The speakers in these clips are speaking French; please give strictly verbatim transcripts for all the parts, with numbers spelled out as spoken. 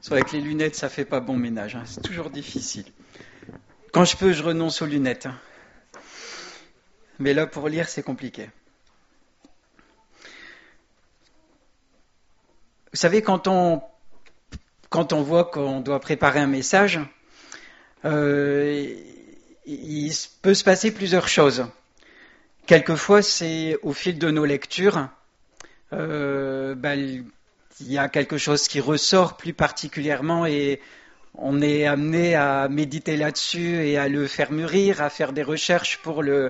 Soit avec les lunettes, ça fait pas bon ménage, hein. C'est toujours difficile. Quand je peux, je renonce aux lunettes, hein. Mais là, pour lire, c'est compliqué. Vous savez, quand on, quand on voit qu'on doit préparer un message, euh, il peut se passer plusieurs choses. Quelquefois, c'est au fil de nos lectures, euh, ben, il y a quelque chose qui ressort plus particulièrement et on est amené à méditer là-dessus et à le faire mûrir, à faire des recherches pour le,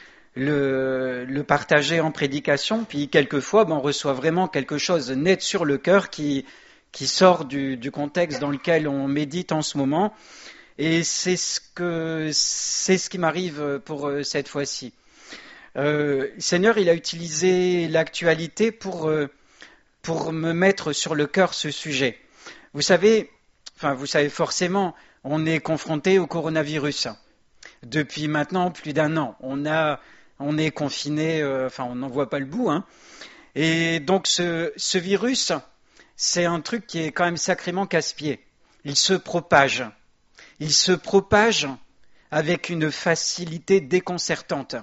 le, le partager en prédication. Puis quelquefois, ben, on reçoit vraiment quelque chose net sur le cœur qui, qui sort du, du contexte dans lequel on médite en ce moment. Et c'est ce que c'est ce qui m'arrive pour cette fois-ci. Euh, le Seigneur, il a utilisé l'actualité pour euh, pour me mettre sur le cœur ce sujet. Vous savez, enfin vous savez forcément, on est confronté au coronavirus depuis maintenant plus d'un an. On a on est confiné, euh, enfin on n'en voit pas le bout, hein. Et donc ce ce virus, c'est un truc qui est quand même sacrément casse-pied. Il se propage. Il se propage avec une facilité déconcertante.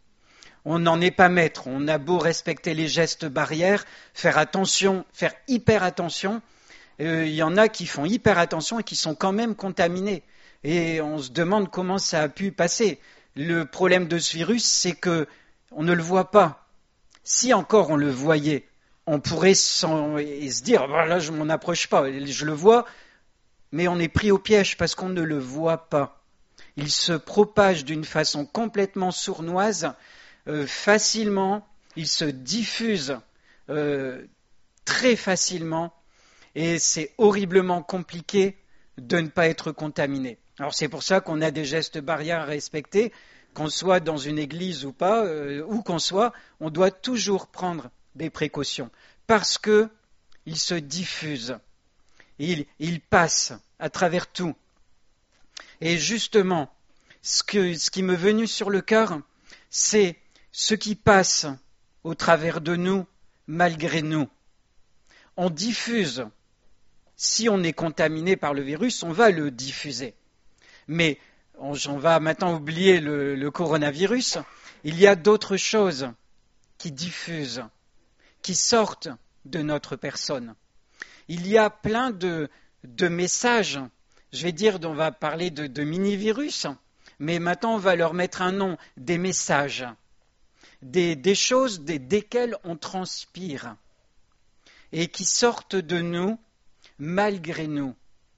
On n'en est pas maître. On a beau respecter les gestes barrières, faire attention, faire hyper attention. Euh, il y en a qui font hyper attention et qui sont quand même contaminés. Et on se demande comment ça a pu passer. Le problème de ce virus, c'est que on ne le voit pas. Si encore on le voyait, on pourrait s'en, se dire, voilà, je m'en approche pas. Je le vois, mais on est pris au piège parce qu'on ne le voit pas. Il se propage d'une façon complètement sournoise, euh, facilement, il se diffuse euh, très facilement et c'est horriblement compliqué de ne pas être contaminé. Alors c'est pour ça qu'on a des gestes barrières à respecter, qu'on soit dans une église ou pas, euh, où qu'on soit, on doit toujours prendre des précautions parce que il se diffuse. Il, il passe à travers tout. Et justement, ce, que, ce qui m'est venu sur le cœur, c'est ce qui passe au travers de nous, malgré nous. On diffuse. Si on est contaminé par le virus, on va le diffuser. Mais on, on va maintenant oublier le, le coronavirus. Il y a d'autres choses qui diffusent, qui sortent de notre personne. Il y a plein de, de messages, je vais dire, on va parler de, de mini-virus, mais maintenant on va leur mettre un nom, des messages, des, des choses des, desquelles on transpire et qui sortent de nous malgré nous.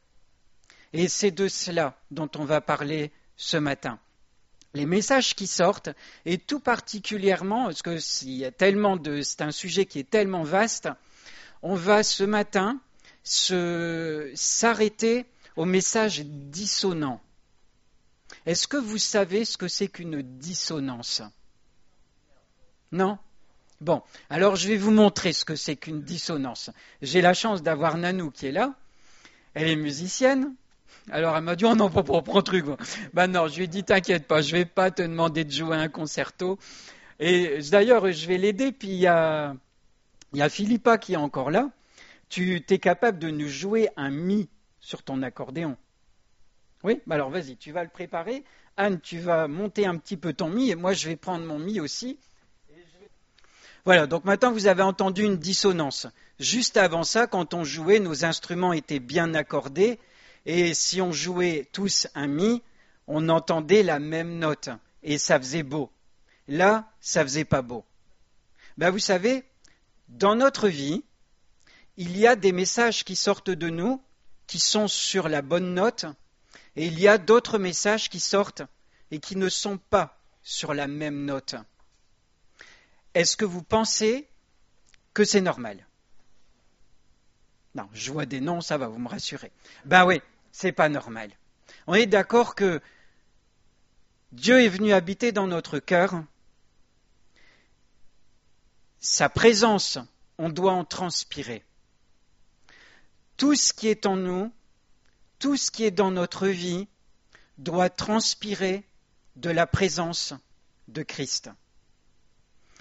Et c'est de cela dont on va parler ce matin. Les messages qui sortent, et tout particulièrement, parce que s'il y a tellement de, c'est un sujet qui est tellement vaste, on va ce matin se, s'arrêter au message dissonant. Est-ce que vous savez ce que c'est qu'une dissonance ? Non ? Bon, alors je vais vous montrer ce que c'est qu'une dissonance. J'ai la chance d'avoir Nanou qui est là. Elle est musicienne. Alors elle m'a dit, oh non, pas pour prendre truc. Ben non, je lui ai dit, t'inquiète pas, je vais pas te demander de jouer un concerto. Et d'ailleurs, je vais l'aider, puis il y a... Il y a Philippa qui est encore là. Tu es capable de nous jouer un mi sur ton accordéon. Oui, bah alors vas-y, tu vas le préparer. Anne, tu vas monter un petit peu ton mi et moi je vais prendre mon mi aussi. Voilà, donc maintenant vous avez entendu une dissonance. Juste avant ça, quand on jouait, nos instruments étaient bien accordés et si on jouait tous un mi, on entendait la même note et ça faisait beau. Là, ça faisait pas beau. Ben vous savez, dans notre vie, il y a des messages qui sortent de nous, qui sont sur la bonne note, et il y a d'autres messages qui sortent et qui ne sont pas sur la même note. Est-ce que vous pensez que c'est normal ? Non, je vois des noms, ça va, vous me rassurez. Ben oui, c'est pas normal. On est d'accord que Dieu est venu habiter dans notre cœur. Sa présence, on doit en transpirer. Tout ce qui est en nous, tout ce qui est dans notre vie, doit transpirer de la présence de Christ.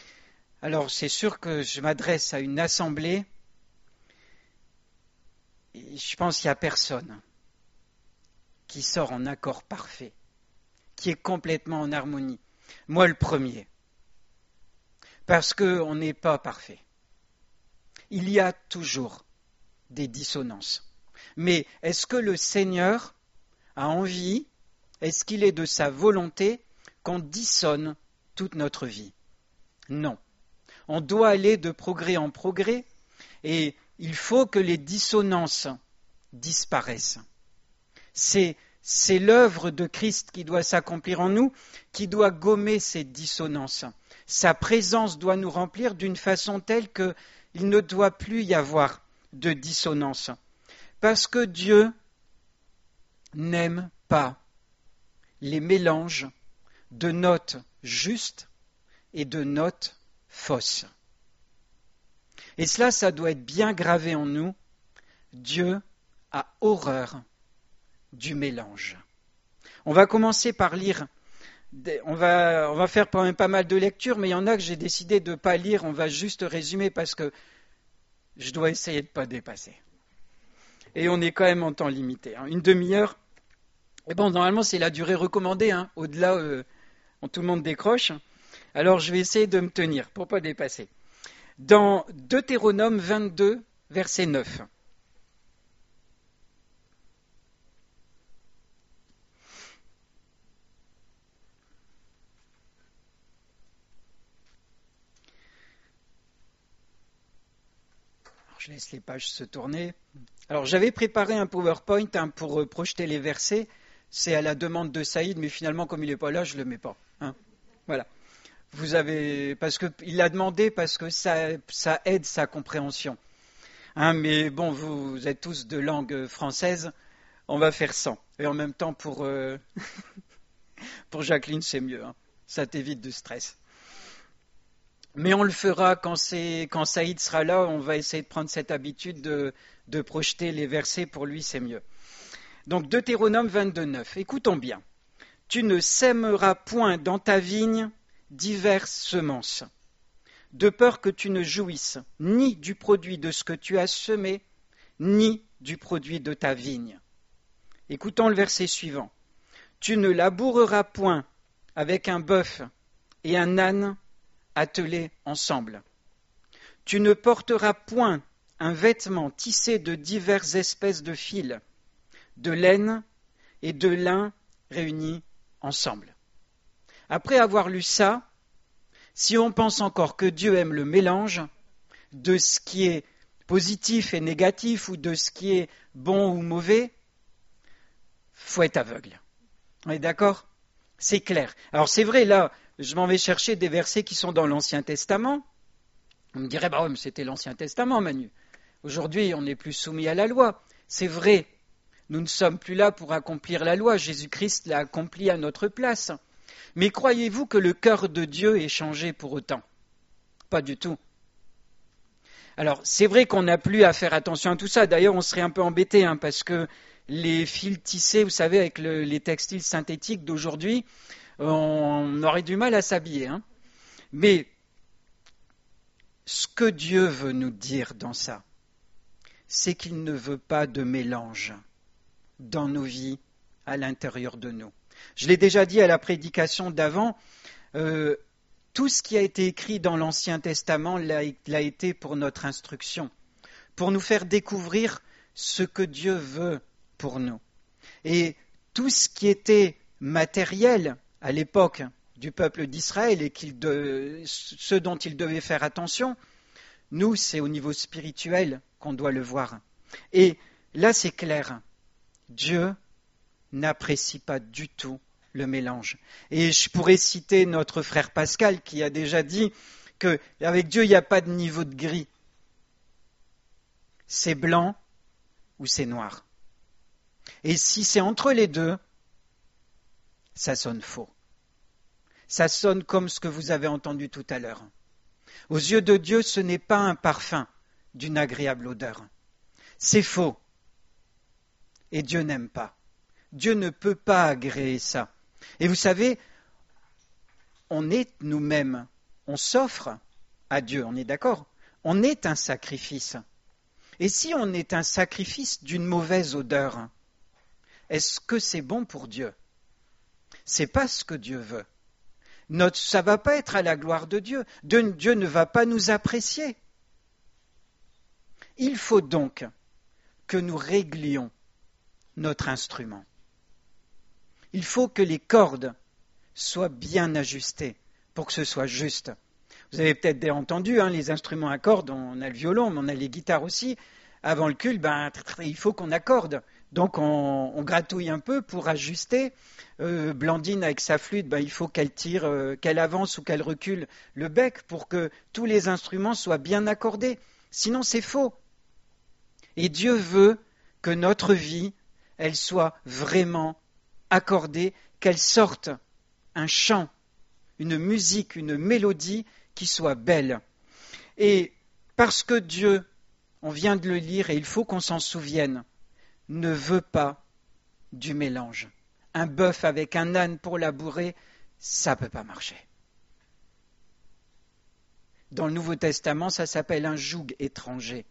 Alors, c'est sûr que je m'adresse à une assemblée je pense qu'il n'y a personne qui sort en accord parfait, qui est complètement en harmonie. Moi le premier. Parce qu'on n'est pas parfait. Il y a toujours des dissonances. Mais est-ce que le Seigneur a envie, est-ce qu'il est de sa volonté qu'on dissonne toute notre vie? Non. On doit aller de progrès en progrès et il faut que les dissonances disparaissent. C'est, c'est l'œuvre de Christ qui doit s'accomplir en nous, qui doit gommer ces dissonances. Sa présence doit nous remplir d'une façon telle qu'il ne doit plus y avoir de dissonance. Parce que Dieu n'aime pas les mélanges de notes justes et de notes fausses. Et cela, ça doit être bien gravé en nous. Dieu a horreur du mélange. On va commencer par lire, on va, on va faire quand même pas mal de lectures, mais il y en a que j'ai décidé de ne pas lire, on va juste résumer parce que je dois essayer de ne pas dépasser. Et on est quand même en temps limité. Hein. Une demi-heure, et bon, normalement c'est la durée recommandée, hein. Au-delà, euh, tout le monde décroche. Alors je vais essayer de me tenir pour ne pas dépasser. Dans Deutéronome vingt-deux, verset neuf. Alors, je laisse les pages se tourner. Alors j'avais préparé un PowerPoint hein, pour euh, projeter les versets. C'est à la demande de Saïd, mais finalement comme il n'est pas là, je ne le mets pas. Hein. Voilà. Vous avez, parce que il l'a demandé parce que ça, ça aide sa compréhension. Hein, mais bon, vous, vous êtes tous de langue française, on va faire sans. Et en même temps, pour, euh, pour Jacqueline, c'est mieux. Hein. Ça t'évite de stress. Mais on le fera quand, c'est, quand Saïd sera là, on va essayer de prendre cette habitude de, de projeter les versets, pour lui, c'est mieux. Donc, Deutéronome vingt-deux, neuf. Écoutons bien. Tu ne sèmeras point dans ta vigne diverses semences, de peur que tu ne jouisses ni du produit de ce que tu as semé, ni du produit de ta vigne. Écoutons le verset suivant. Tu ne laboureras point avec un bœuf et un âne attelés ensemble. Tu ne porteras point un vêtement tissé de diverses espèces de fils, de laine et de lin réunis ensemble. Après avoir lu ça, si on pense encore que Dieu aime le mélange de ce qui est positif et négatif ou de ce qui est bon ou mauvais, faut être aveugle. On est d'accord ? C'est clair. Alors c'est vrai, là, je m'en vais chercher des versets qui sont dans l'Ancien Testament. On me dirait, bah ouais, mais c'était l'Ancien Testament, Manu. Aujourd'hui, on n'est plus soumis à la loi. C'est vrai. Nous ne sommes plus là pour accomplir la loi. Jésus-Christ l'a accompli à notre place. Mais croyez-vous que le cœur de Dieu ait changé pour autant? Pas du tout. Alors, c'est vrai qu'on n'a plus à faire attention à tout ça. D'ailleurs, on serait un peu embêté, hein, parce que les fils tissés, vous savez, avec le, les textiles synthétiques d'aujourd'hui, on aurait du mal à s'habiller. Hein. Mais ce que Dieu veut nous dire dans ça, c'est qu'il ne veut pas de mélange dans nos vies, à l'intérieur de nous. Je l'ai déjà dit à la prédication d'avant, euh, tout ce qui a été écrit dans l'Ancien Testament l'a, l'a été pour notre instruction, pour nous faire découvrir ce que Dieu veut pour nous. Et tout ce qui était matériel à l'époque du peuple d'Israël et qu'il de, ce dont il devait faire attention, nous, c'est au niveau spirituel qu'on doit le voir. Et là, c'est clair, Dieu n'apprécie pas du tout le mélange. Et je pourrais citer notre frère Pascal qui a déjà dit qu'avec Dieu, il n'y a pas de niveau de gris. C'est blanc ou c'est noir. Et si c'est entre les deux, ça sonne faux. Ça sonne comme ce que vous avez entendu tout à l'heure. Aux yeux de Dieu, ce n'est pas un parfum d'une agréable odeur. C'est faux. Et Dieu n'aime pas. Dieu ne peut pas agréer ça. Et vous savez, on est nous-mêmes, on s'offre à Dieu, on est d'accord ? On est un sacrifice. Et si on est un sacrifice d'une mauvaise odeur, est-ce que c'est bon pour Dieu? C'est pas ce que Dieu veut. Notre, ça va pas être à la gloire de Dieu. Dieu. Dieu ne va pas nous apprécier. Il faut donc que nous réglions notre instrument. Il faut que les cordes soient bien ajustées pour que ce soit juste. Vous avez peut-être entendu, hein, les instruments à cordes, on a le violon, mais on a les guitares aussi. Avant le culte, ben, il faut qu'on accorde. Donc on, on gratouille un peu pour ajuster. Euh, Blandine avec sa flûte, ben, il faut qu'elle tire, euh, qu'elle avance ou qu'elle recule le bec pour que tous les instruments soient bien accordés. Sinon c'est faux. Et Dieu veut que notre vie, elle soit vraiment accordée, qu'elle sorte un chant, une musique, une mélodie qui soit belle. Et parce que Dieu, on vient de le lire et il faut qu'on s'en souvienne, ne veut pas du mélange. Un bœuf avec un âne pour labourer, ça ne peut pas marcher. Dans le Nouveau Testament, ça s'appelle un joug étranger.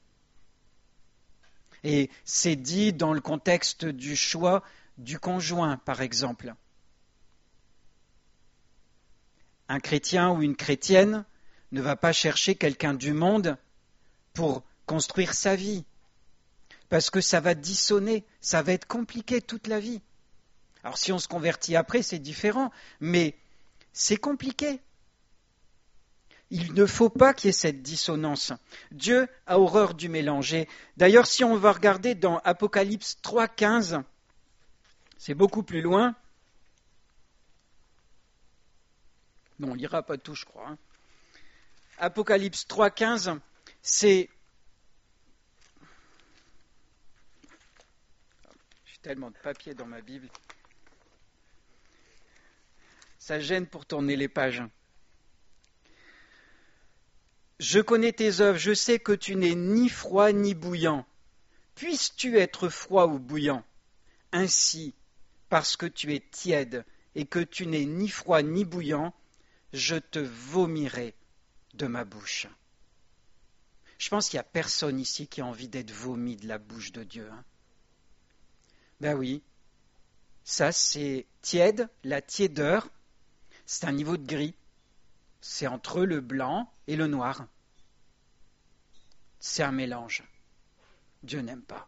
Et c'est dit dans le contexte du choix du conjoint, par exemple. Un chrétien ou une chrétienne ne va pas chercher quelqu'un du monde pour construire sa vie, parce que ça va dissonner, ça va être compliqué toute la vie. Alors si on se convertit après, c'est différent, mais c'est compliqué. Il ne faut pas qu'il y ait cette dissonance. Dieu a horreur du mélange. Et d'ailleurs, si on va regarder dans Apocalypse trois quinze, c'est beaucoup plus loin. Bon, on ne lira pas tout, je crois. Hein. Apocalypse trois quinze, c'est... J'ai tellement de papier dans ma Bible. Ça gêne pour tourner les pages. Je connais tes œuvres, je sais que tu n'es ni froid ni bouillant. Puisses-tu être froid ou bouillant? Ainsi, parce que tu es tiède et que tu n'es ni froid ni bouillant, je te vomirai de ma bouche. Je pense qu'il n'y a personne ici qui a envie d'être vomi de la bouche de Dieu. Hein. Ben oui, ça c'est tiède, la tiédeur, c'est un niveau de gris. C'est entre le blanc et le noir. C'est un mélange. Dieu n'aime pas.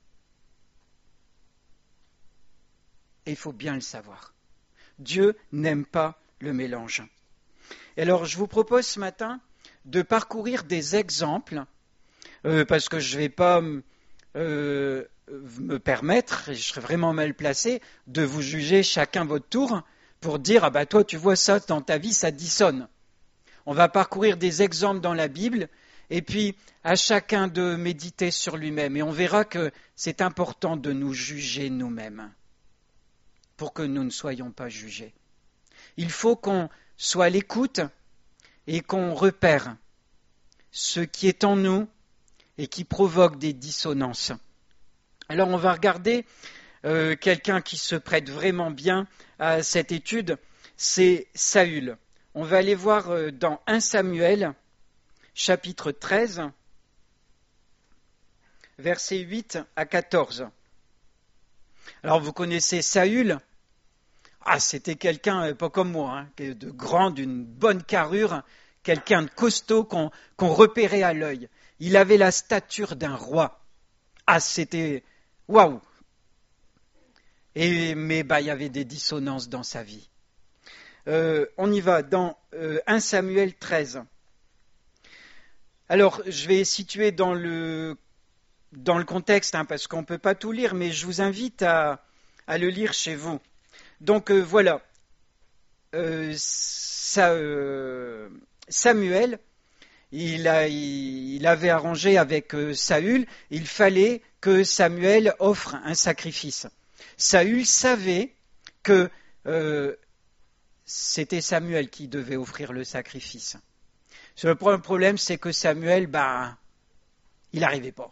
Et il faut bien le savoir. Dieu n'aime pas le mélange. Et alors, je vous propose ce matin de parcourir des exemples, euh, parce que je ne vais pas euh, me permettre, et je serais vraiment mal placé, de vous juger chacun votre tour pour dire « Ah bah toi, tu vois ça dans ta vie, ça dissonne ». On va parcourir des exemples dans la Bible et puis à chacun de méditer sur lui-même. Et on verra que c'est important de nous juger nous-mêmes pour que nous ne soyons pas jugés. Il faut qu'on soit à l'écoute et qu'on repère ce qui est en nous et qui provoque des dissonances. Alors on va regarder euh, quelqu'un qui se prête vraiment bien à cette étude, c'est Saül. On va aller voir dans un Samuel, chapitre treize, versets huit à quatorze. Alors vous connaissez Saül. Ah, c'était quelqu'un, pas comme moi, hein, de grand, d'une bonne carrure, quelqu'un de costaud qu'on, qu'on repérait à l'œil. Il avait la stature d'un roi. Ah, c'était waouh. Et mais bah il y avait des dissonances dans sa vie. Euh, on y va dans euh, un Samuel treize. Alors, je vais situer dans le, dans le contexte, hein, parce qu'on ne peut pas tout lire, mais je vous invite à, à le lire chez vous. Donc euh, voilà, euh, ça, euh, Samuel, il, a, il, il avait arrangé avec euh, Saül, il fallait que Samuel offre un sacrifice. Saül savait que euh, c'était Samuel qui devait offrir le sacrifice. Le problème, c'est que Samuel, ben, il n'arrivait pas.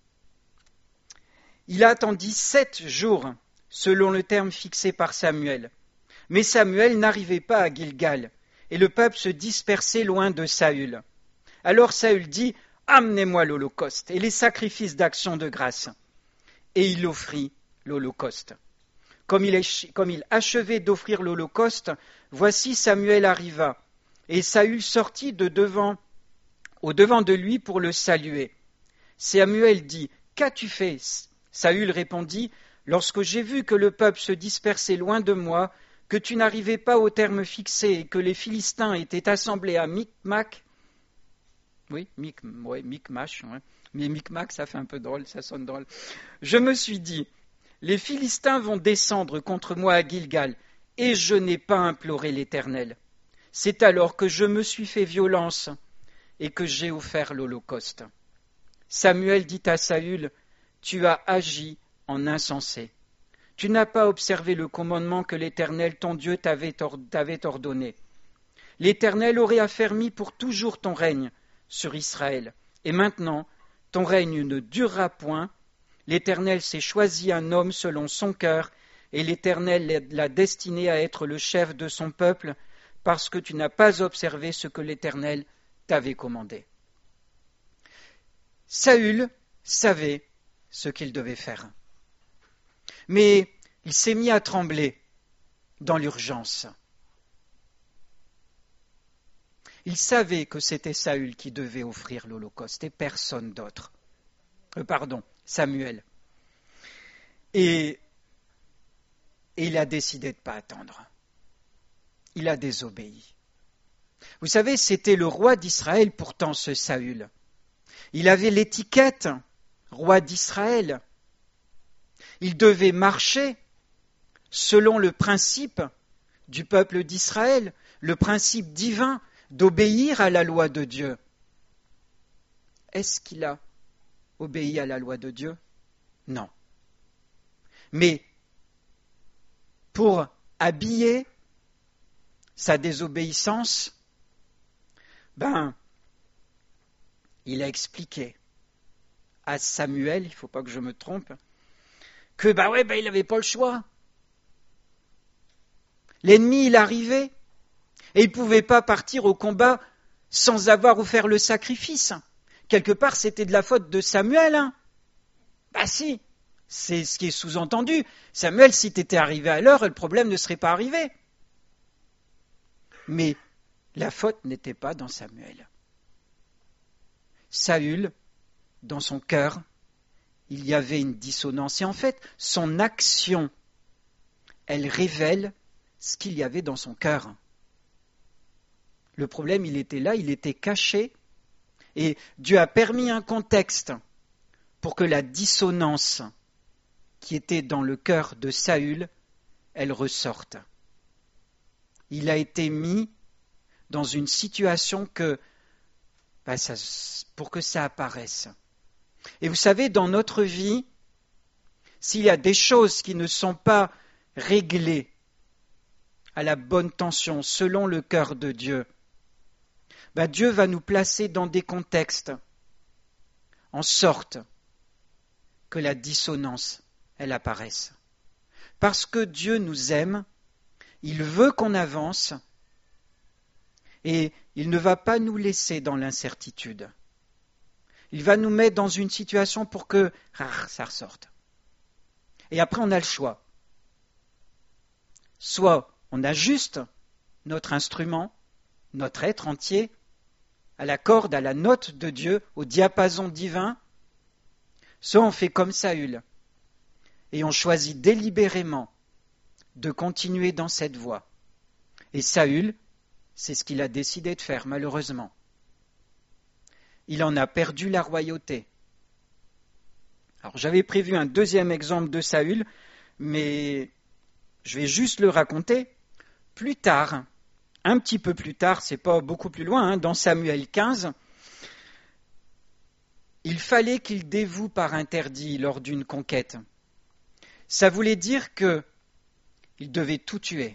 Il attendit sept jours, selon le terme fixé par Samuel. Mais Samuel n'arrivait pas à Gilgal, et le peuple se dispersait loin de Saül. Alors Saül dit, amenez-moi l'holocauste et les sacrifices d'action de grâce. Et il offrit l'holocauste. Comme il, est, comme il achevait d'offrir l'holocauste, voici Samuel arriva, et Saül sortit de devant, au devant de lui pour le saluer. Samuel dit, « Qu'as-tu fait » Saül répondit, « Lorsque j'ai vu que le peuple se dispersait loin de moi, que tu n'arrivais pas au terme fixé et que les Philistins étaient assemblés à Micmac, oui, Mic, ouais, Micmac, ouais. Mais Micmac, ça fait un peu drôle, ça sonne drôle. Je me suis dit, les Philistins vont descendre contre moi à Gilgal, et je n'ai pas imploré l'Éternel. C'est alors que je me suis fait violence et que j'ai offert l'holocauste. Samuel dit à Saül, tu as agi en insensé. Tu n'as pas observé le commandement que l'Éternel, ton Dieu, t'avait, or- t'avait ordonné. L'Éternel aurait affermi pour toujours ton règne sur Israël. Et maintenant, ton règne ne durera point. L'Éternel s'est choisi un homme selon son cœur, et l'Éternel l'a destiné à être le chef de son peuple, parce que tu n'as pas observé ce que l'Éternel t'avait commandé. Saül savait ce qu'il devait faire. Mais il s'est mis à trembler dans l'urgence. Il savait que c'était Saül qui devait offrir l'holocauste et personne d'autre. Euh, pardon, Samuel. Et, et il a décidé de ne pas attendre. Il a désobéi. Vous savez, c'était le roi d'Israël pourtant, ce Saül. Il avait l'étiquette roi d'Israël. Il devait marcher selon le principe du peuple d'Israël, le principe divin d'obéir à la loi de Dieu. Est-ce qu'il a obéi à la loi de Dieu? Non. Mais pour habiller sa désobéissance, ben, il a expliqué à Samuel, il ne faut pas que je me trompe, que ben ouais, ben il n'avait pas le choix. L'ennemi, il arrivait, et il ne pouvait pas partir au combat sans avoir offert le sacrifice. Quelque part, c'était de la faute de Samuel. Hein. Bah si, c'est ce qui est sous-entendu. Samuel, si tu étais arrivé à l'heure, le problème ne serait pas arrivé. Mais la faute n'était pas dans Samuel. Saül, dans son cœur, il y avait une dissonance. Et en fait, son action, elle révèle ce qu'il y avait dans son cœur. Le problème, il était là, il était caché. Et Dieu a permis un contexte pour que la dissonance qui était dans le cœur de Saül, elle ressorte. Il a été mis dans une situation que, ben ça, pour que ça apparaisse. Et vous savez, dans notre vie, s'il y a des choses qui ne sont pas réglées à la bonne tension, selon le cœur de Dieu, ben Dieu va nous placer dans des contextes en sorte que la dissonance, elle apparaisse. Parce que Dieu nous aime, il veut qu'on avance et il ne va pas nous laisser dans l'incertitude. Il va nous mettre dans une situation pour que ah, ça ressorte. Et après, on a le choix. Soit on ajuste notre instrument, notre être entier, à la corde, à la note de Dieu, au diapason divin, soit on fait comme Saül, et on choisit délibérément de continuer dans cette voie. Et Saül, c'est ce qu'il a décidé de faire, malheureusement. Il en a perdu la royauté. Alors j'avais prévu un deuxième exemple de Saül, mais je vais juste le raconter. Plus tard, un petit peu plus tard, c'est pas beaucoup plus loin, hein, dans Samuel quinze, il fallait qu'il dévoue par interdit lors d'une conquête. Ça voulait dire que il devait tout tuer.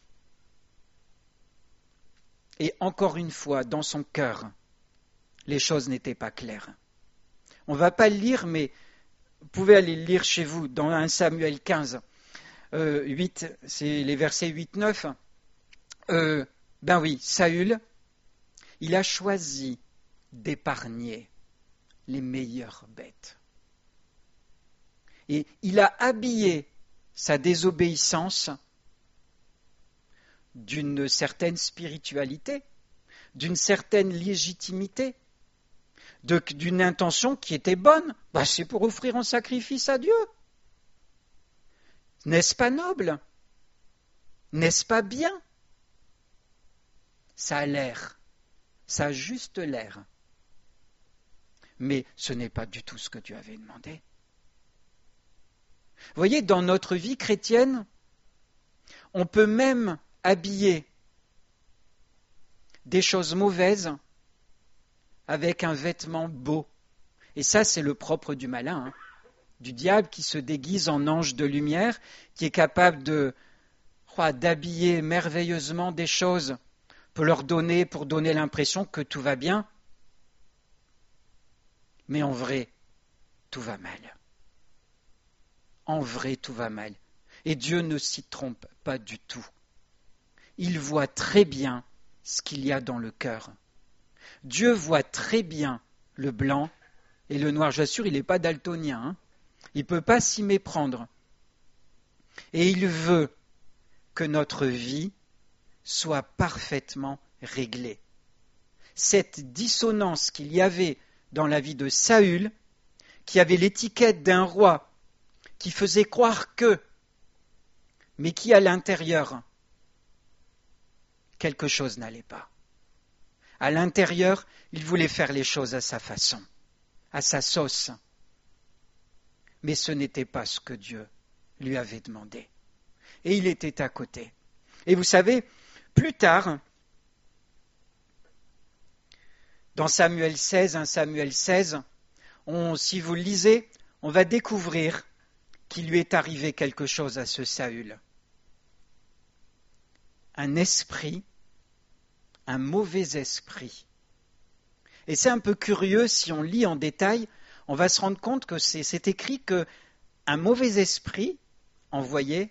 Et encore une fois, dans son cœur, les choses n'étaient pas claires. On ne va pas le lire, mais vous pouvez aller le lire chez vous, dans un Samuel quinze, euh, huit, c'est les versets huit neuf. Euh, ben oui, Saül, il a choisi d'épargner les meilleures bêtes. Et il a habillé sa désobéissance d'une certaine spiritualité, d'une certaine légitimité, de, d'une intention qui était bonne. Bah, c'est pour offrir un sacrifice à Dieu. N'est-ce pas noble? N'est-ce pas bien? Ça a l'air, ça a juste l'air. Mais ce n'est pas du tout ce que Dieu avait demandé. Vous voyez, dans notre vie chrétienne, on peut même habiller des choses mauvaises avec un vêtement beau. Et ça, c'est le propre du malin, hein, du diable qui se déguise en ange de lumière, qui est capable de, oh, d'habiller merveilleusement des choses pour leur donner, pour donner l'impression que tout va bien. Mais en vrai, tout va mal. En vrai, tout va mal. Et Dieu ne s'y trompe pas du tout. Il voit très bien ce qu'il y a dans le cœur. Dieu voit très bien le blanc et le noir. J'assure, il n'est pas daltonien. Hein. Il ne peut pas s'y méprendre. Et il veut que notre vie soit parfaitement réglée. Cette dissonance qu'il y avait dans la vie de Saül, qui avait l'étiquette d'un roi, qui faisait croire que, mais qui à l'intérieur, quelque chose n'allait pas. À l'intérieur, il voulait faire les choses à sa façon, à sa sauce. Mais ce n'était pas ce que Dieu lui avait demandé. Et il était à côté. Et vous savez, plus tard, dans Samuel seize, un Samuel seize, on, si vous le lisez, on va découvrir qu'il lui est arrivé quelque chose à ce Saül. Un esprit, un mauvais esprit. Et c'est un peu curieux, si on lit en détail, on va se rendre compte que c'est, c'est écrit qu'un mauvais esprit envoyé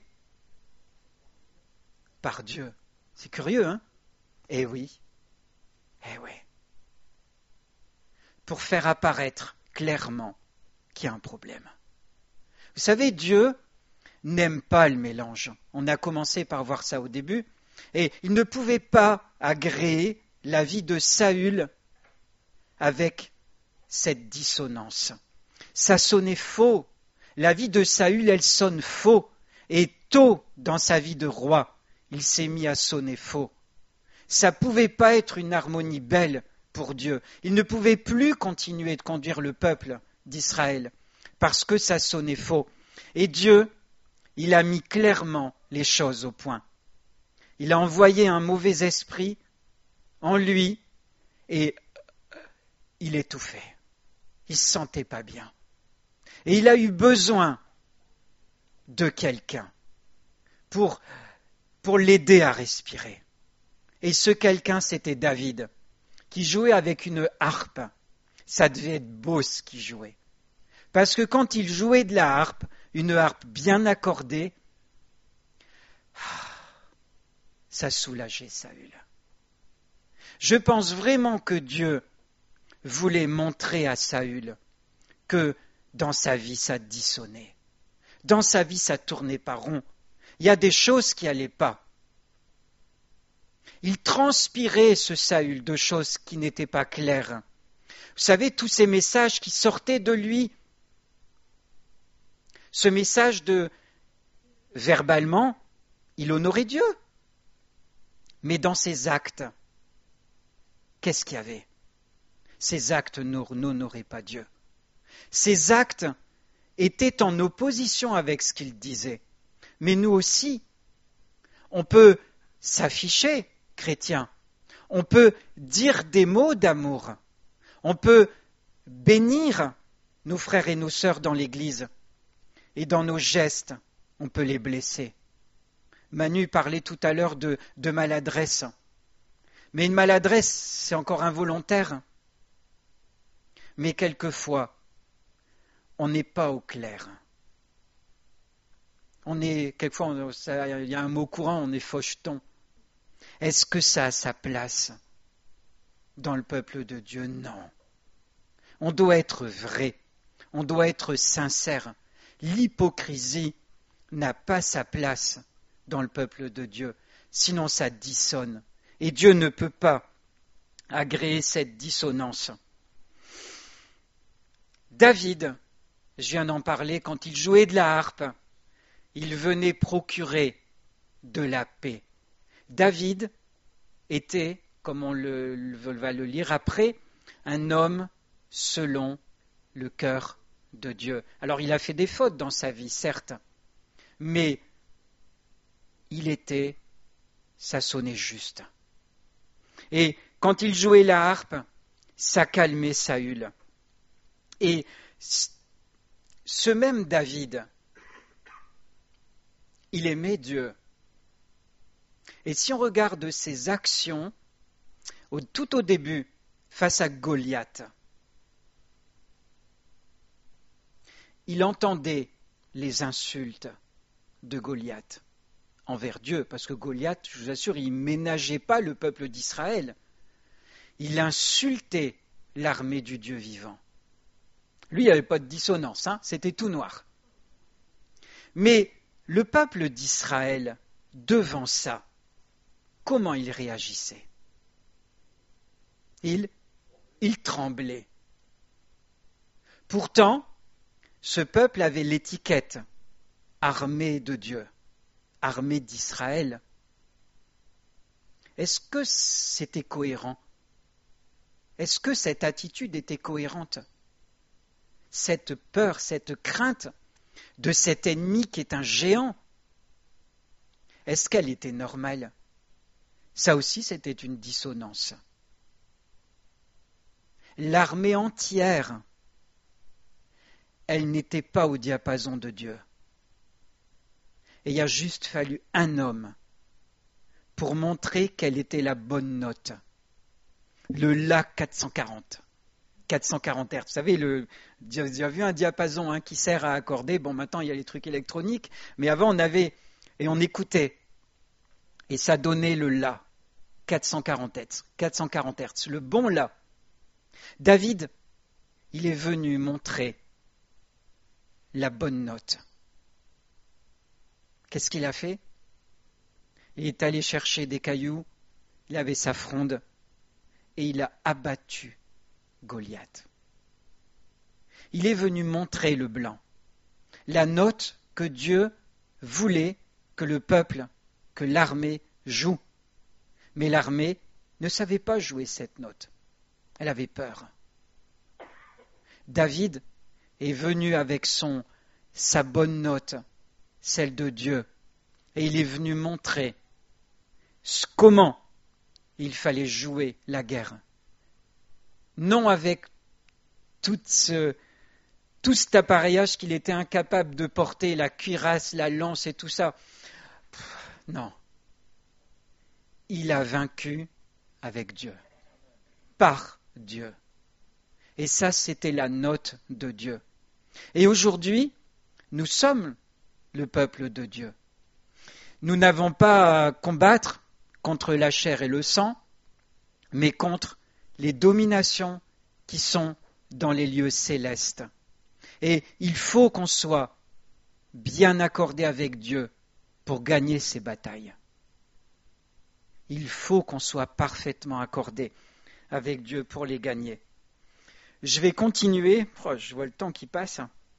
par Dieu. C'est curieux, hein? Eh oui, eh oui. Pour faire apparaître clairement qu'il y a un problème. Vous savez, Dieu n'aime pas le mélange. On a commencé par voir ça au début. Et il ne pouvait pas agréer la vie de Saül avec cette dissonance. Ça sonnait faux. La vie de Saül, elle sonne faux. Et tôt dans sa vie de roi, il s'est mis à sonner faux. Ça ne pouvait pas être une harmonie belle pour Dieu. Il ne pouvait plus continuer de conduire le peuple d'Israël parce que ça sonnait faux. Et Dieu, il a mis clairement les choses au point. Il a envoyé un mauvais esprit en lui et il étouffait. Il ne se sentait pas bien. Et il a eu besoin de quelqu'un pour, pour l'aider à respirer. Et ce quelqu'un, c'était David, qui jouait avec une harpe. Ça devait être beau ce qu'il jouait. Parce que quand il jouait de la harpe, une harpe bien accordée, ça soulageait Saül. Je pense vraiment que Dieu voulait montrer à Saül que dans sa vie, ça dissonnait. Dans sa vie, ça tournait pas rond. Il y a des choses qui n'allaient pas. Il transpirait, ce Saül, de choses qui n'étaient pas claires. Vous savez, tous ces messages qui sortaient de lui, ce message de, verbalement, il honorait Dieu. Mais dans ses actes, qu'est-ce qu'il y avait? Ces actes n'honoraient pas Dieu. Ces actes étaient en opposition avec ce qu'il disait. Mais nous aussi, on peut s'afficher chrétien. On peut dire des mots d'amour. On peut bénir nos frères et nos sœurs dans l'Église. Et dans nos gestes, on peut les blesser. Manu parlait tout à l'heure de, de maladresse. Mais une maladresse, c'est encore involontaire. Mais quelquefois, on n'est pas au clair. On est, quelquefois, on, ça, il y a un mot courant, on est faucheton. Est-ce que ça a sa place dans le peuple de Dieu? Non. On doit être vrai, on doit être sincère. L'hypocrisie n'a pas sa place dans le peuple de Dieu, sinon ça dissonne. Et Dieu ne peut pas agréer cette dissonance. David, je viens d'en parler, quand il jouait de la harpe, il venait procurer de la paix. David était, comme on le, le, va le lire après, un homme selon le cœur de Dieu. Alors il a fait des fautes dans sa vie, certes, mais il était, ça sonnait juste. Et quand il jouait la harpe, ça calmait Saül. Et ce même David, il aimait Dieu. Et si on regarde ses actions, au, tout au début, face à Goliath, il entendait les insultes de Goliath envers Dieu, parce que Goliath, je vous assure, il ne ménageait pas le peuple d'Israël. Il insultait l'armée du Dieu vivant. Lui, il n'y avait pas de dissonance, hein, c'était tout noir. Mais le peuple d'Israël, devant ça, comment il réagissait? Il, il tremblait. Pourtant, ce peuple avait l'étiquette armée de Dieu, armée d'Israël. Est-ce que c'était cohérent? Est-ce que cette attitude était cohérente? Cette peur, cette crainte de cet ennemi qui est un géant, est-ce qu'elle était normale? Ça aussi, c'était une dissonance. L'armée entière, elle n'était pas au diapason de Dieu. Et il a juste fallu un homme pour montrer quelle était la bonne note. Le La quatre cent quarante. quatre cent quarante hertz. Vous savez, le, j'ai vu un diapason hein, qui sert à accorder. Bon, maintenant, il y a les trucs électroniques. Mais avant, on avait, et on écoutait. Et ça donnait le La. quatre cent quarante hertz. quatre cent quarante hertz. Le bon La. David, il est venu montrer la bonne note. Qu'est-ce qu'il a fait? Il est allé chercher des cailloux, il avait sa fronde, et il a abattu Goliath. Il est venu montrer le blanc, la note que Dieu voulait que le peuple, que l'armée joue. Mais l'armée ne savait pas jouer cette note. Elle avait peur. David est venu avec son, sa bonne note, celle de Dieu, et il est venu montrer comment il fallait jouer la guerre. Non avec tout, ce, tout cet appareillage qu'il était incapable de porter, la cuirasse, la lance et tout ça. Non. Il a vaincu avec Dieu, par Dieu. Et ça, c'était la note de Dieu. Et aujourd'hui, nous sommes le peuple de Dieu. Nous n'avons pas à combattre contre la chair et le sang, mais contre les dominations qui sont dans les lieux célestes. Et il faut qu'on soit bien accordé avec Dieu pour gagner ces batailles. Il faut qu'on soit parfaitement accordé avec Dieu pour les gagner. Je vais continuer. Oh, je vois le temps qui passe.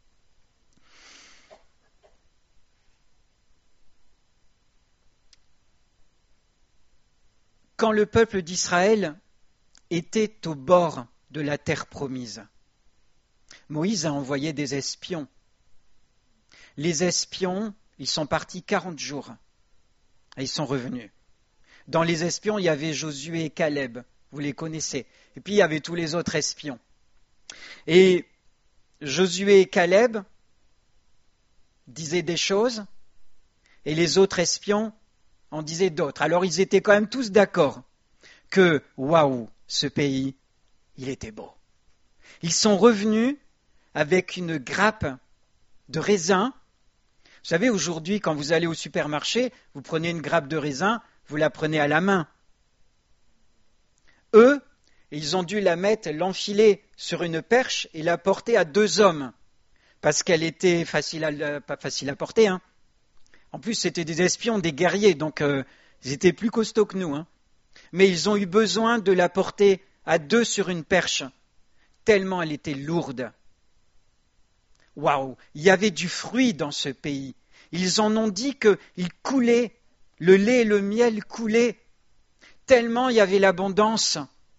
Quand le peuple d'Israël était au bord de la terre promise, Moïse a envoyé des espions. Les espions, ils sont partis quarante jours et ils sont revenus. Dans les espions, il y avait Josué et Caleb, vous les connaissez. Et puis il y avait tous les autres espions. Et Josué et Caleb disaient des choses et les autres espions en disaient d'autres. Alors ils étaient quand même tous d'accord que, waouh, ce pays, il était beau. Ils sont revenus avec une grappe de raisin. Vous savez, aujourd'hui, quand vous allez au supermarché, vous prenez une grappe de raisin, vous la prenez à la main. Eux, ils ont dû la mettre, l'enfiler sur une perche et la porter à deux hommes, parce qu'elle était facile à, pas facile à porter. Hein. En plus, c'était des espions, des guerriers, donc euh, ils étaient plus costauds que nous. Hein. Mais ils ont eu besoin de la porter à deux sur une perche, tellement elle était lourde. Waouh, il y avait du fruit dans ce pays. Ils en ont dit qu'il coulait, le lait et le miel coulaient, tellement il y avait l'abondance.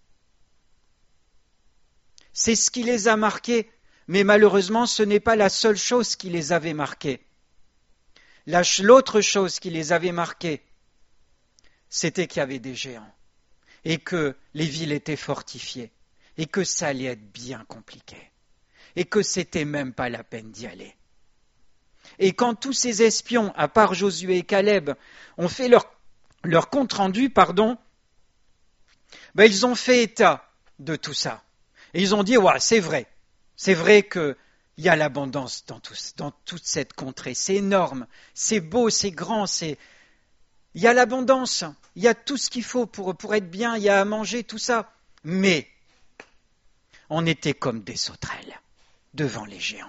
C'est ce qui les a marqués, mais malheureusement ce n'est pas la seule chose qui les avait marqués. L'autre chose qui les avait marqués, c'était qu'il y avait des géants, et que les villes étaient fortifiées, et que ça allait être bien compliqué, et que c'était même pas la peine d'y aller. Et quand tous ces espions, à part Josué et Caleb, ont fait leur, leur compte-rendu, pardon, ben ils ont fait état de tout ça. Et ils ont dit, ouais, c'est vrai, c'est vrai qu'il y a l'abondance dans, tout, dans toute cette contrée, c'est énorme, c'est beau, c'est grand, c'est... il y a l'abondance, il y a tout ce qu'il faut pour, pour être bien, il y a à manger, tout ça. Mais on était comme des sauterelles devant les géants.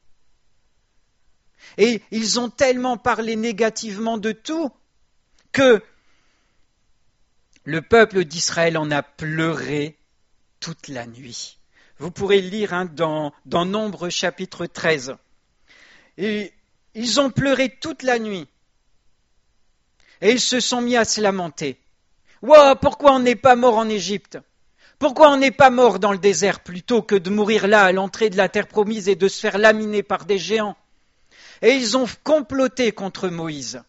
Et ils ont tellement parlé négativement de tout que le peuple d'Israël en a pleuré toute la nuit. Vous pourrez le lire hein, dans, dans Nombre chapitre treize. Et ils ont pleuré toute la nuit. Et ils se sont mis à se lamenter. Wow, pourquoi on n'est pas mort en Égypte? Pourquoi on n'est pas mort dans le désert plutôt que de mourir là à l'entrée de la terre promise et de se faire laminer par des géants? Et ils ont comploté contre Moïse.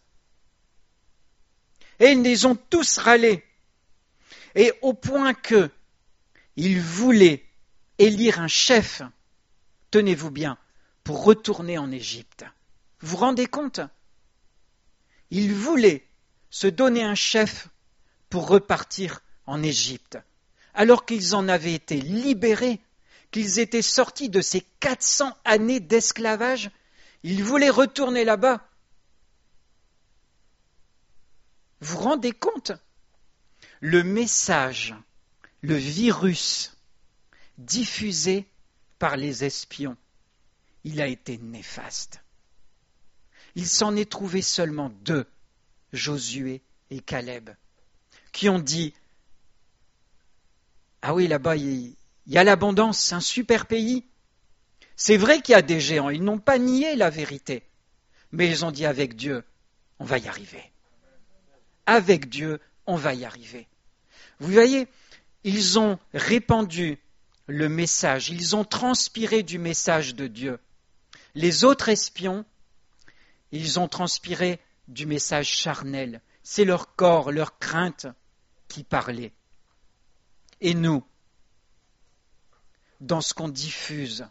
Et ils les ont tous râlés. Et au point que ils voulaient élire un chef, tenez-vous bien, pour retourner en Égypte. Vous vous rendez compte? Ils voulaient se donner un chef pour repartir en Égypte, alors qu'ils en avaient été libérés, qu'ils étaient sortis de ces quatre cents années d'esclavage. Ils voulaient retourner là-bas. Vous vous rendez compte? Le message, le virus diffusé par les espions, il a été néfaste. Il s'en est trouvé seulement deux, Josué et Caleb, qui ont dit « Ah oui, là-bas, il y a l'abondance, c'est un super pays. C'est vrai qu'il y a des géants, ils n'ont pas nié la vérité, mais ils ont dit avec Dieu, on va y arriver. Avec Dieu, on va y arriver. » Vous voyez, ils ont répandu le message, ils ont transpiré du message de Dieu. Les autres espions, ils ont transpiré du message charnel. C'est leur corps, leur crainte qui parlait. Et nous, dans ce qu'on diffuse,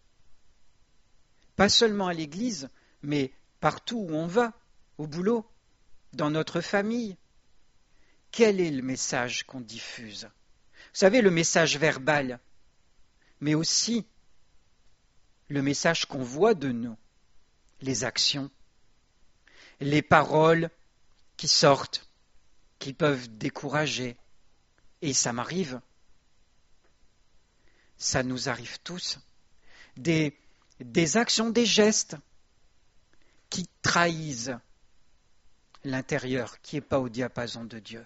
pas seulement à l'église, mais partout où on va, au boulot, dans notre famille, quel est le message qu'on diffuse? Vous savez, le message verbal, mais aussi le message qu'on voit de nous, les actions, les paroles qui sortent, qui peuvent décourager. Et ça m'arrive, ça nous arrive tous, des, des actions, des gestes qui trahissent l'intérieur, qui n'est pas au diapason de Dieu.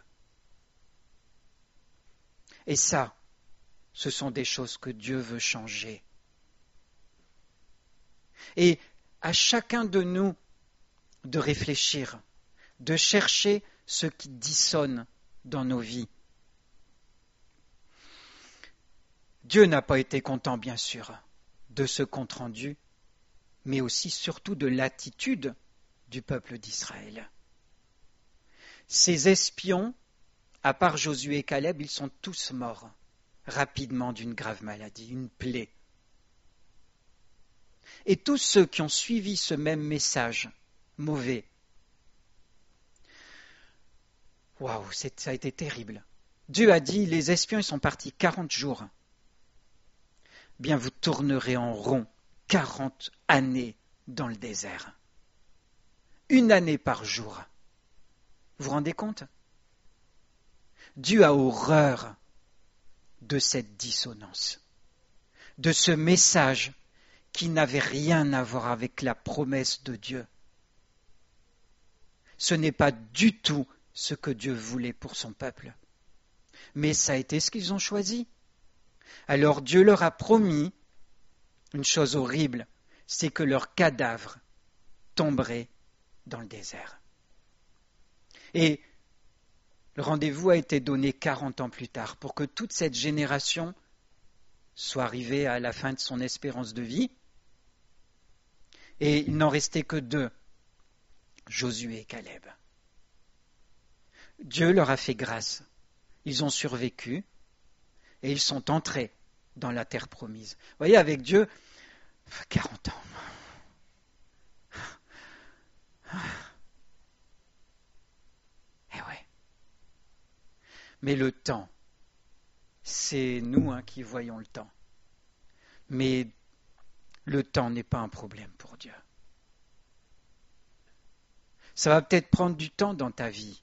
Et ça, ce sont des choses que Dieu veut changer. Et à chacun de nous de réfléchir, de chercher ce qui dissonne dans nos vies. Dieu n'a pas été content, bien sûr, de ce compte-rendu, mais aussi surtout de l'attitude du peuple d'Israël. Ces espions, à part Josué et Caleb, ils sont tous morts rapidement d'une grave maladie, une plaie. Et tous ceux qui ont suivi ce même message mauvais, waouh, ça a été terrible. Dieu a dit, les espions ils sont partis quarante jours. Bien, vous tournerez en rond quarante années dans le désert. Une année par jour. Vous vous rendez compte? Dieu a horreur de cette dissonance, de ce message qui n'avait rien à voir avec la promesse de Dieu. Ce n'est pas du tout ce que Dieu voulait pour son peuple. Mais ça a été ce qu'ils ont choisi. Alors Dieu leur a promis une chose horrible, c'est que leurs cadavres tomberaient dans le désert. Et le rendez-vous a été donné quarante ans plus tard pour que toute cette génération soit arrivée à la fin de son espérance de vie. Et il n'en restait que deux, Josué et Caleb. Dieu leur a fait grâce. Ils ont survécu et ils sont entrés dans la terre promise. Vous voyez, avec Dieu, quarante ans. Eh ouais. Mais le temps, c'est nous hein, qui voyons le temps. Mais le temps n'est pas un problème pour Dieu. Ça va peut-être prendre du temps dans ta vie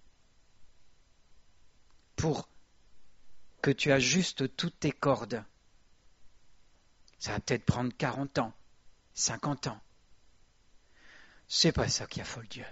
pour que tu ajustes toutes tes cordes. Ça va peut-être prendre quarante ans, cinquante ans. C'est pas ça qui affole Dieu.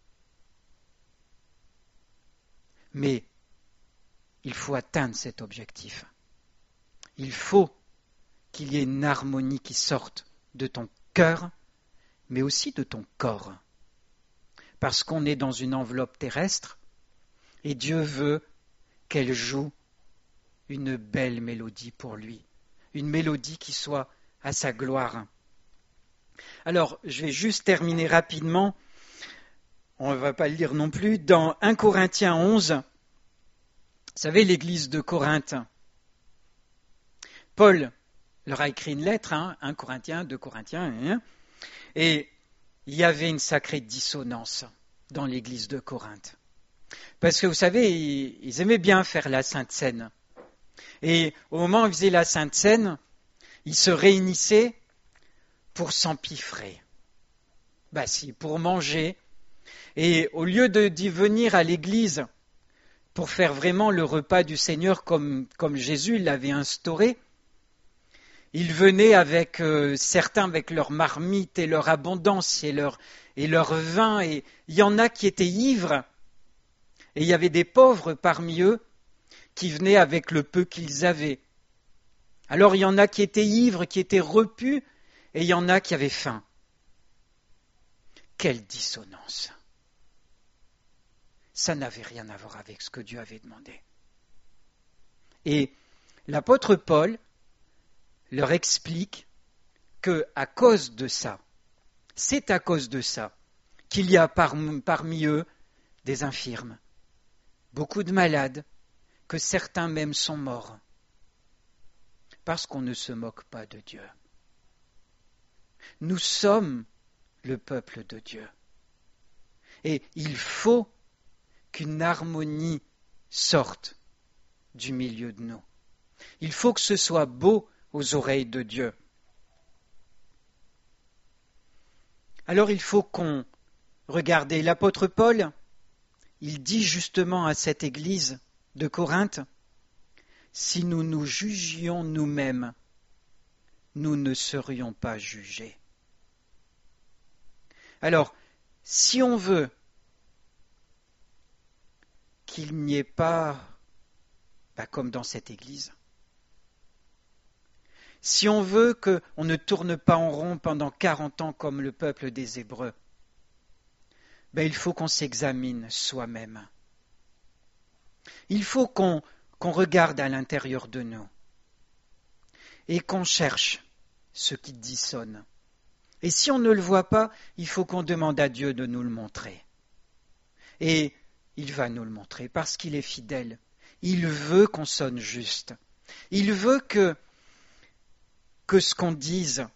Mais il faut atteindre cet objectif. Il faut qu'il y ait une harmonie qui sorte de ton cœur, mais aussi de ton corps. Parce qu'on est dans une enveloppe terrestre et Dieu veut qu'elle joue une belle mélodie pour lui, une mélodie qui soit à sa gloire. Alors, je vais juste terminer rapidement, on ne va pas le lire non plus, dans un Corinthiens onze, vous savez, l'église de Corinthe. Paul leur a écrit une lettre, hein, un Corinthiens, deux Corinthiens, hein, et il y avait une sacrée dissonance dans l'église de Corinthe. Parce que vous savez, ils aimaient bien faire la Sainte Seine. Et au moment où ils faisaient la Sainte Seine, ils se réunissaient pour s'empiffrer. Bah si, pour manger. Et au lieu de, d'y venir à l'église pour faire vraiment le repas du Seigneur comme, comme Jésus l'avait instauré, ils venaient avec euh, certains avec leur marmite et leur abondance et leur, et leur vin. Et il y en a qui étaient ivres. Et il y avait des pauvres parmi eux qui venaient avec le peu qu'ils avaient. Alors il y en a qui étaient ivres, qui étaient repus, et il y en a qui avaient faim. Quelle dissonance! Ça n'avait rien à voir avec ce que Dieu avait demandé. Et l'apôtre Paul leur explique que à cause de ça, c'est à cause de ça qu'il y a par, parmi eux des infirmes, beaucoup de malades, que certains même sont morts, parce qu'on ne se moque pas de Dieu. Nous sommes le peuple de Dieu. Et il faut qu'une harmonie sorte du milieu de nous. Il faut que ce soit beau aux oreilles de Dieu. Alors il faut qu'on regarde l'apôtre Paul, il dit justement à cette église de Corinthe, si nous nous jugions nous-mêmes, nous ne serions pas jugés. Alors, si on veut qu'il n'y ait pas, bah comme dans cette église, si on veut qu'on ne tourne pas en rond pendant quarante ans comme le peuple des Hébreux, bah il faut qu'on s'examine soi-même. Il faut qu'on, qu'on regarde à l'intérieur de nous et qu'on cherche ce qui dissonne. Et si on ne le voit pas, il faut qu'on demande à Dieu de nous le montrer. Et il va nous le montrer parce qu'il est fidèle. Il veut qu'on sonne juste. Il veut que, que ce qu'on dise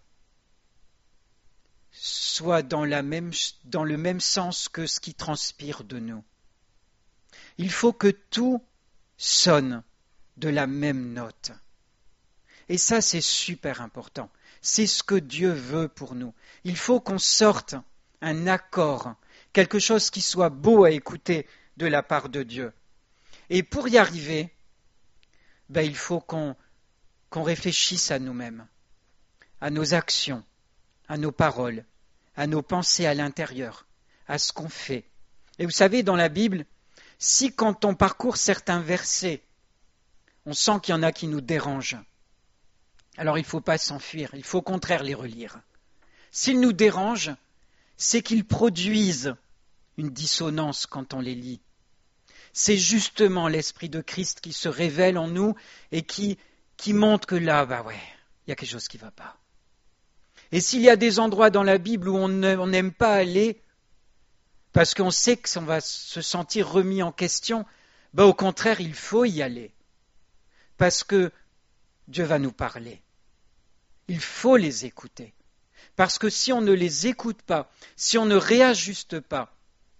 soit dans, la même, dans le même sens que ce qui transpire de nous. Il faut que tout sonne de la même note. Et ça, c'est super important. C'est ce que Dieu veut pour nous. Il faut qu'on sorte un accord, quelque chose qui soit beau à écouter de la part de Dieu. Et pour y arriver, ben, il faut qu'on qu'on réfléchisse à nous-mêmes, à nos actions, à nos paroles, à nos pensées à l'intérieur, à ce qu'on fait. Et vous savez, dans la Bible, si quand on parcourt certains versets, on sent qu'il y en a qui nous dérangent, alors il ne faut pas s'enfuir, il faut au contraire les relire. S'ils nous dérangent, c'est qu'ils produisent une dissonance quand on les lit. C'est justement l'Esprit de Christ qui se révèle en nous et qui, qui montre que là, bah ouais, il y a quelque chose qui ne va pas. Et s'il y a des endroits dans la Bible où on n'aime pas aller, parce qu'on sait qu'on va se sentir remis en question, bah au contraire, il faut y aller. Parce que Dieu va nous parler. Il faut les écouter. Parce que si on ne les écoute pas, si on ne réajuste pas,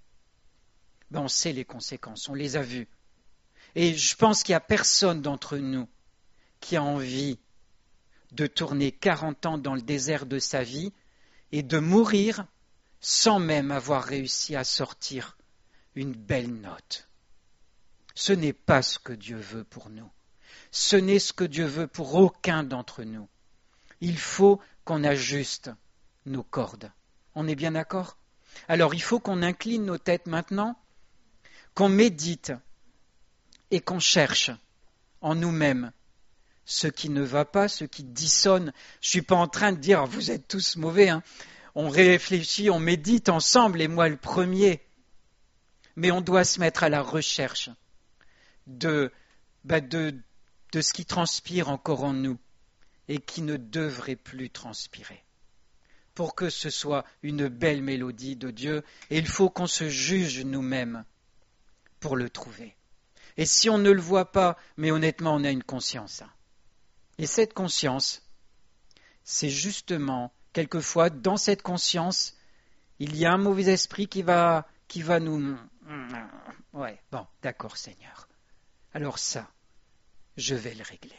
ben on sait les conséquences, on les a vues. Et je pense qu'il n'y a personne d'entre nous qui a envie de tourner quarante ans dans le désert de sa vie et de mourir sans même avoir réussi à sortir une belle note. Ce n'est pas ce que Dieu veut pour nous. Ce n'est ce que Dieu veut pour aucun d'entre nous. Il faut qu'on ajuste nos cordes. On est bien d'accord? Alors il faut qu'on incline nos têtes maintenant, qu'on médite et qu'on cherche en nous-mêmes ce qui ne va pas, ce qui dissonne. Je ne suis pas en train de dire, vous êtes tous mauvais, hein. On réfléchit, on médite ensemble, et moi le premier. Mais on doit se mettre à la recherche de, bah de, de ce qui transpire encore en nous et qui ne devrait plus transpirer. Pour que ce soit une belle mélodie de Dieu, et il faut qu'on se juge nous-mêmes pour le trouver. Et si on ne le voit pas, mais honnêtement, on a une conscience. Et cette conscience, c'est justement, quelquefois, dans cette conscience, il y a un mauvais esprit qui va, qui va nous... Ouais, bon, d'accord, Seigneur. Alors ça, je vais le régler.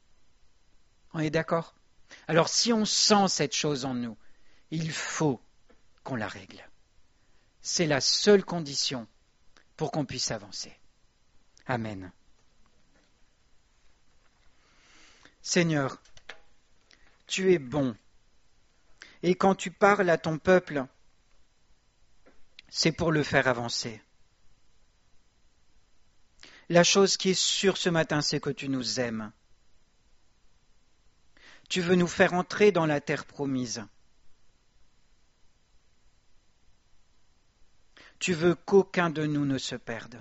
On est d'accord? Alors si on sent cette chose en nous, il faut qu'on la règle. C'est la seule condition pour qu'on puisse avancer. Amen. Seigneur, tu es bon. Et quand tu parles à ton peuple, c'est pour le faire avancer. La chose qui est sûre ce matin, c'est que tu nous aimes. Tu veux nous faire entrer dans la terre promise. Tu veux qu'aucun de nous ne se perde.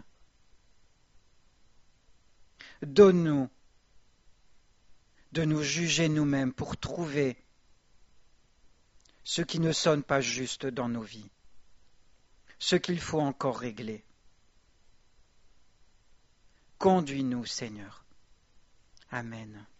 Donne-nous de nous juger nous-mêmes pour trouver ce qui ne sonne pas juste dans nos vies, ce qu'il faut encore régler. Conduis-nous, Seigneur. Amen.